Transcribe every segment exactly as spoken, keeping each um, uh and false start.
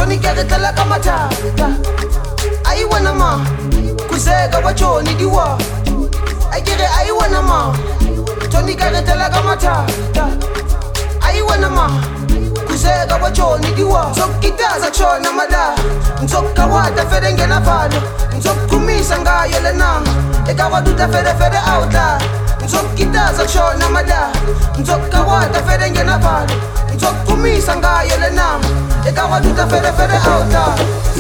Tony Gagatala Kamata. I wanna ma. Kuzega wachoni diwa. I get it, I wanna ma. Tony Gagatala Kamata. I wanna ma. Kuzega wachoni diwa. Zokita za chona mala. Nzoka wata ferenge na falo. Nzokumisa nga yele nama. Eka waduta fere fere auta. Nzokita za chona mala. Nzoka wata ferenge na falo. Nzokumisa nga yele nama. Eka waduta fere fere auta.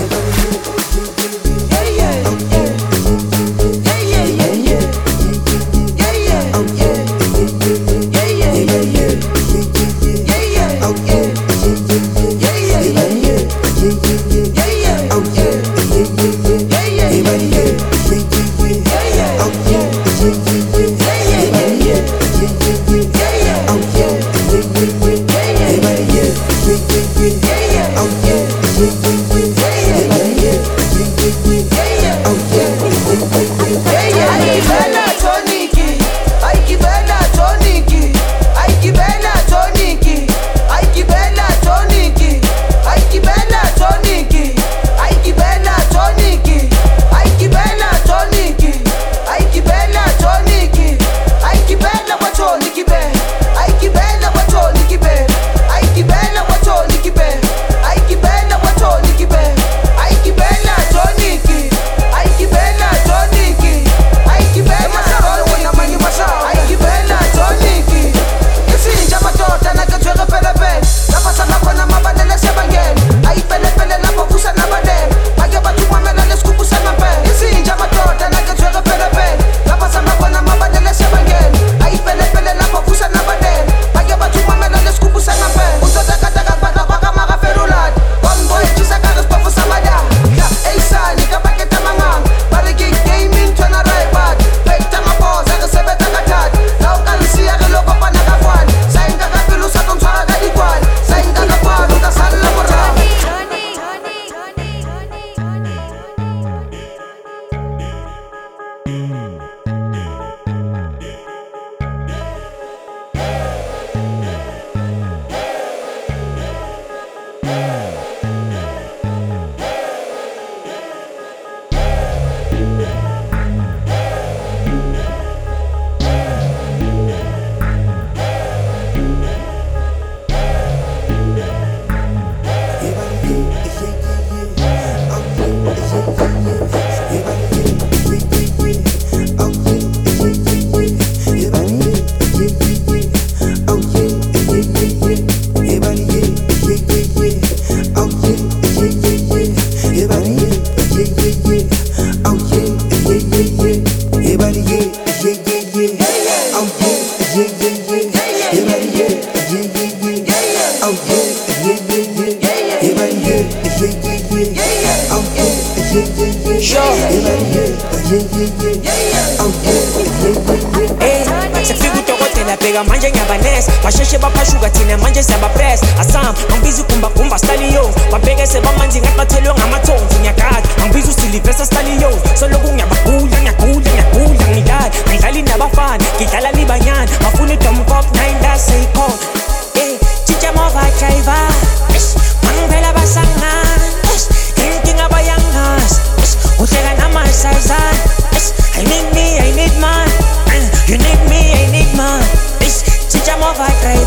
Manje nyabanes basheshe baphashuka thina manje siyabapress asam angibizi kumba kumba stallion babheke sebamanzi ngathi bathelwe ngamathonzi ngiyakade angibizi usilivesa stallion soloku ngiyabagula ngiyagula ngiyagula ngidala ngidlali nabafana ngidlala libanyana bafuna idomkop nine la say call eh chicha mova driver mangibela basangana inkinga abayangas uhleka namasazana I need me I need man you need me I need man Chicha mova driver